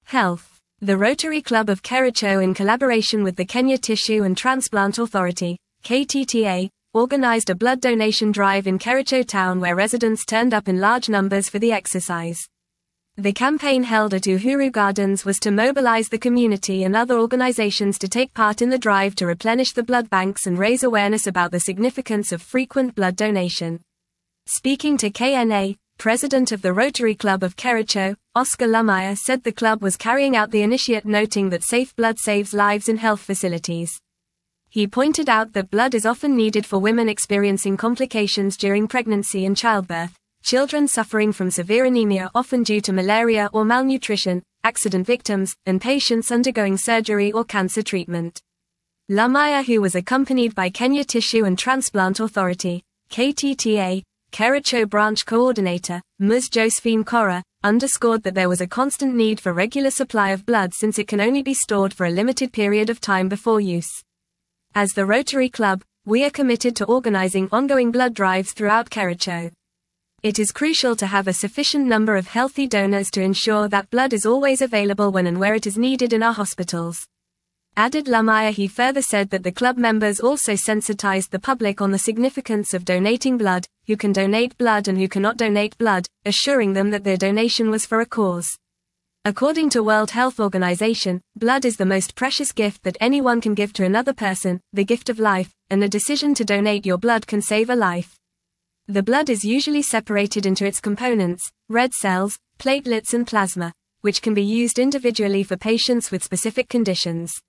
Health. The Rotary Club of Kericho, in collaboration with the Kenya Tissue and Transplant Authority, KTTA, organized a blood donation drive in Kericho town where residents turned up in large numbers for the exercise. The campaign held at Uhuru Gardens was to mobilize the community and other organizations to take part in the drive to replenish the blood banks and raise awareness about the significance of frequent blood donation. Speaking to KNA, President of the Rotary Club of Kericho, Oscar Lamaya, said the club was carrying out the initiate, noting that safe blood saves lives in health facilities. He pointed out that blood is often needed for women experiencing complications during pregnancy and childbirth, children suffering from severe anemia often due to malaria or malnutrition, accident victims, and patients undergoing surgery or cancer treatment. Lamaya, who was accompanied by Kenya Tissue and Transplant Authority, KTTA, Kericho Branch Coordinator, Ms. Josephine Cora, underscored that there was a constant need for regular supply of blood since it can only be stored for a limited period of time before use. As the Rotary Club, we are committed to organizing ongoing blood drives throughout Kericho. It is crucial to have a sufficient number of healthy donors to ensure that blood is always available when and where it is needed in our hospitals. Added Lamaya. He further said that the club members also sensitized the public on the significance of donating blood, who can donate blood and who cannot donate blood, assuring them that their donation was for a cause. According to World Health Organization, blood is the most precious gift that anyone can give to another person, the gift of life, and the decision to donate your blood can save a life. The blood is usually separated into its components, red cells, platelets and plasma, which can be used individually for patients with specific conditions.